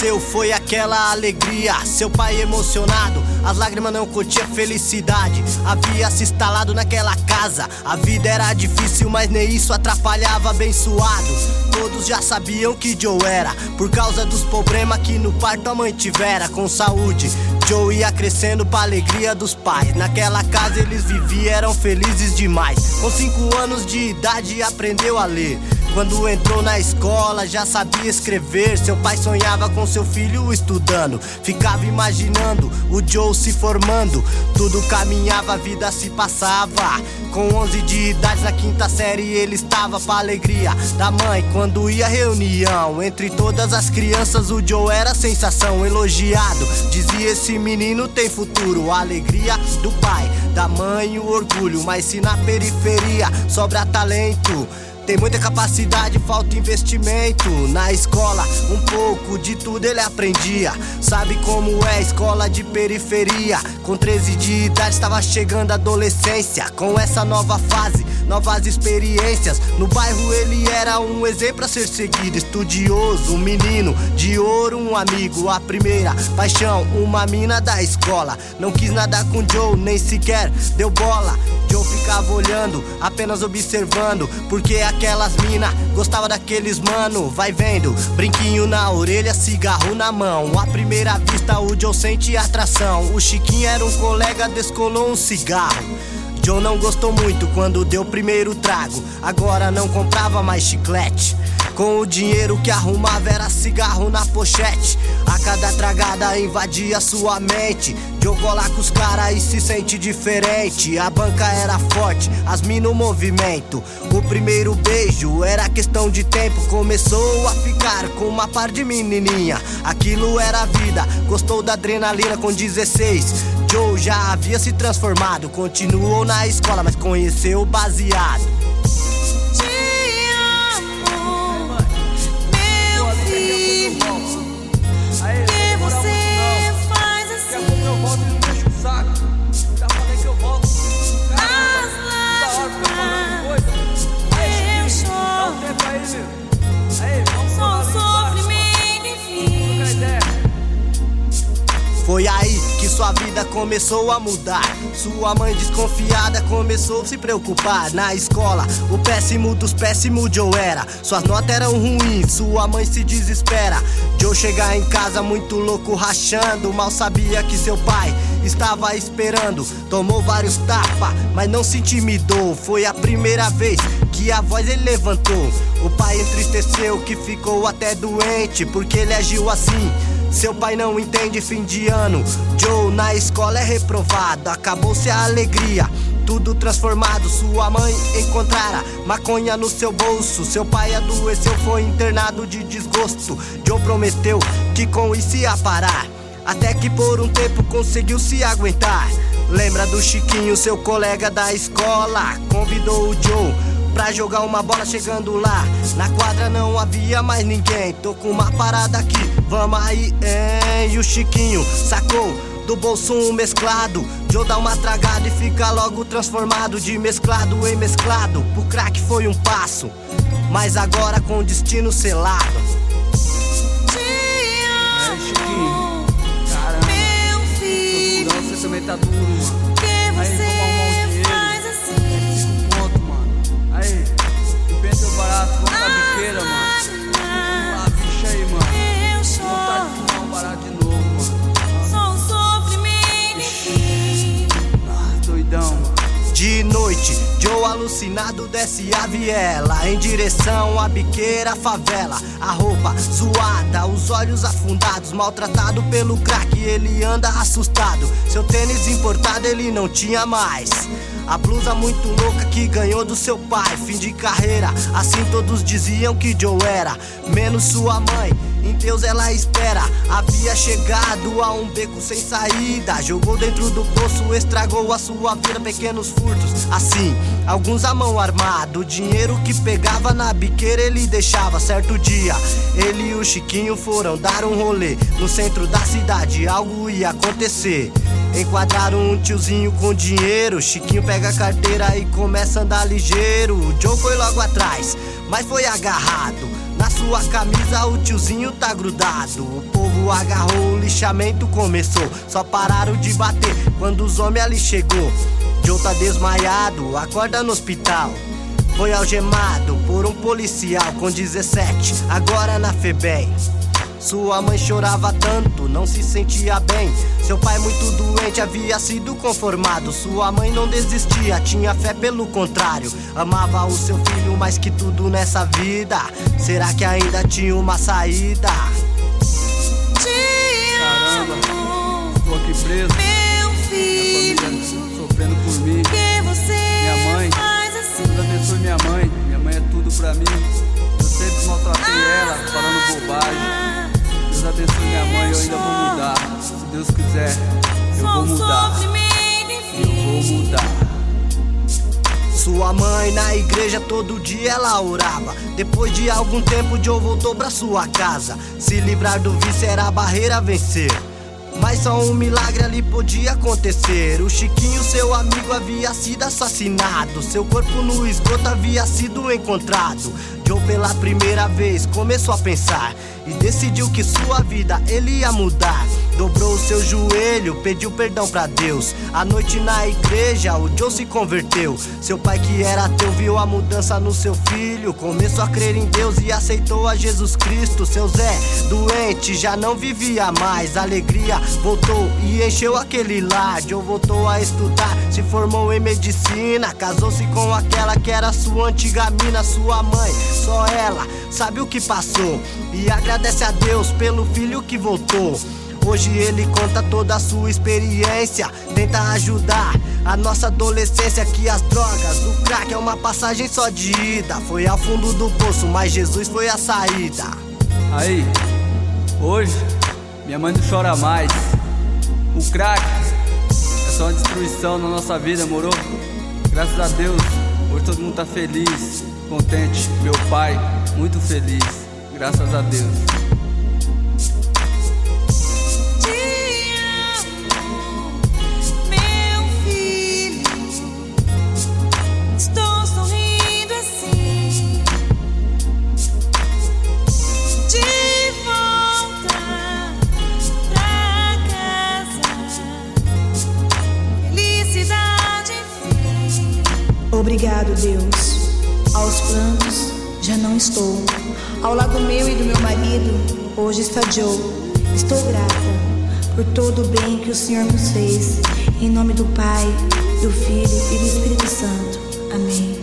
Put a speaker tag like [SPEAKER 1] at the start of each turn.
[SPEAKER 1] aconteceu foi aquela alegria. Seu pai emocionado, as lágrimas não continham felicidade. Havia se instalado naquela casa. A vida era difícil, mas nem isso atrapalhava. Abençoado, todos já sabiam que Joe era, por causa dos problemas que no parto a mãe tivera. Com saúde, Joe ia crescendo pra alegria dos pais. Naquela casa eles viviam, eram felizes demais. Com 5 anos de idade aprendeu a ler. Quando entrou na escola já sabia escrever. Seu pai sonhava com seu filho estudando. Ficava imaginando o Joe se formando. Tudo caminhava, a vida se passava. Com 11 de idade na 5ª série ele estava pra alegria da mãe. Quando ia à reunião, entre todas as crianças o Joe era sensação, elogiado. Dizia: esse menino tem futuro. A alegria do pai, da mãe o orgulho. Mas se na periferia sobra talento, tem muita capacidade, falta investimento. Na escola, um pouco de tudo ele aprendia. Sabe como é escola de periferia. Com 13 de idade estava chegando a adolescência. Com essa nova fase, novas experiências. No bairro ele era um exemplo a ser seguido. Estudioso, um menino de ouro, um amigo. A primeira paixão, uma mina da escola. Não quis nada com Joe, nem sequer deu bola. Joe ficava olhando, apenas observando, porque aquelas mina gostava daqueles mano. Vai vendo, brinquinho na orelha, cigarro na mão. À primeira vista o Joe sente atração. O Chiquinho era um colega, descolou um cigarro. Joe não gostou muito quando deu o primeiro trago. Agora não comprava mais chiclete. Com o dinheiro que arrumava era cigarro na pochete. A cada tragada invadia sua mente. Joe cola com os caras e se sente diferente. A banca era forte, as mina no movimento. O primeiro beijo era questão de tempo. Começou a ficar com uma par de menininha. Aquilo era vida, gostou da adrenalina. Com 16 Joe já havia se transformado. Continuou na escola, mas conheceu o baseado. Foi aí que sua vida começou a mudar. Sua mãe desconfiada começou a se preocupar. Na escola, o péssimo dos péssimos Joe era. Suas notas eram ruins, sua mãe se desespera. Joe chega em casa muito louco, rachando. Mal sabia que seu pai estava esperando. Tomou vários tapas, mas não se intimidou. Foi a primeira vez que a voz ele levantou. O pai entristeceu, que ficou até doente, porque ele agiu assim. Seu pai não entende fim de ano. Joe na escola é reprovado. Acabou-se a alegria, tudo transformado. Sua mãe encontrara maconha no seu bolso. Seu pai adoeceu, foi internado de desgosto. Joe prometeu que com isso ia parar, até que por um tempo conseguiu se aguentar. Lembra do Chiquinho, seu colega da escola. Convidou o Joe pra jogar uma bola. Chegando lá, na quadra não havia mais ninguém. Tô com uma parada aqui, vamos aí, hein? E o Chiquinho sacou do bolso um mesclado. Joe dá uma tragada e fica logo transformado. De mesclado em mesclado, pro crack foi um passo, mas agora com destino selado.
[SPEAKER 2] Chiquinho, caramba, meu filho, tô você também tá duro, mano. Teu barato, vamos pra biqueira, mano. Vamos lá, bicha aí, mano. Vontade de fumar um barato de novo, mano.
[SPEAKER 3] Só um sofrimento.
[SPEAKER 2] Doidão, mano.
[SPEAKER 1] De noite, Joe alucinado desce a viela em direção à biqueira favela. A roupa suada, os olhos afundados, maltratado pelo crack, ele anda assustado. Seu tênis importado ele não tinha mais. A blusa muito louca que ganhou do seu pai. Fim de carreira, assim todos diziam que Joe era. Menos sua mãe, em Deus ela espera. Havia chegado a um beco sem saída. Jogou dentro do poço, estragou a sua vida. Pequenos furtos, assim, alguns a mão armada. O dinheiro que pegava na biqueira ele deixava. Certo dia, ele e o Chiquinho foram dar um rolê no centro da cidade, algo ia acontecer. Enquadraram um tiozinho com dinheiro. Chiquinho pega a carteira e começa a andar ligeiro. O Joe foi logo atrás, mas foi agarrado. Na sua camisa o tiozinho tá grudado. O povo agarrou, o lixamento começou. Só pararam de bater quando os homens ali chegou. Joe tá desmaiado, acorda no hospital. Foi algemado por um policial com 17, agora na FEBEM. Sua mãe chorava tanto, não se sentia bem. Seu pai muito doente, havia sido conformado. Sua mãe não desistia, tinha fé pelo contrário. Amava o seu filho mais que tudo nessa vida. Será que ainda tinha uma saída?
[SPEAKER 2] Caramba, tô aqui preso. Minha família sofrendo por mim. Minha mãe, Deus abençoe minha mãe. Minha mãe é tudo pra mim. Eu sempre maltratei ela, falando bobagem. Deus abençoe minha mãe, eu ainda vou mudar. Se Deus quiser, eu vou mudar. Eu vou mudar.
[SPEAKER 1] Sua mãe na igreja todo dia ela orava. Depois de algum tempo Joe voltou pra sua casa. Se livrar do vício era a barreira a vencer. Mas só um milagre ali podia acontecer. O Chiquinho, seu amigo, havia sido assassinado. Seu corpo no esgoto havia sido encontrado. Joe pela primeira vez começou a pensar e decidiu que sua vida ele ia mudar. Dobrou o seu joelho, pediu perdão pra Deus. À noite na igreja o Joe se converteu. Seu pai que era ateu viu a mudança no seu filho. Começou a crer em Deus e aceitou a Jesus Cristo. Seu Zé, doente, já não vivia mais. A alegria voltou e encheu aquele lar. Joe voltou a estudar, se formou em medicina. Casou-se com aquela que era sua antiga mina. Sua mãe, só ela sabe o que passou e agradece a Deus pelo filho que voltou. Hoje ele conta toda a sua experiência, tenta ajudar a nossa adolescência. Que as drogas, o crack é uma passagem só de ida. Foi ao fundo do poço, mas Jesus foi a saída.
[SPEAKER 2] Aí, hoje, minha mãe não chora mais. O crack é só uma destruição na nossa vida, moro? Graças a Deus, hoje todo mundo tá feliz, contente. Meu pai, muito feliz, graças a Deus.
[SPEAKER 3] Obrigado, Deus. Aos planos já não estou. Ao lado meu e do meu marido, hoje está Joe. Estou grata por todo o bem que o Senhor nos fez. Em nome do Pai, do Filho e do Espírito Santo. Amém.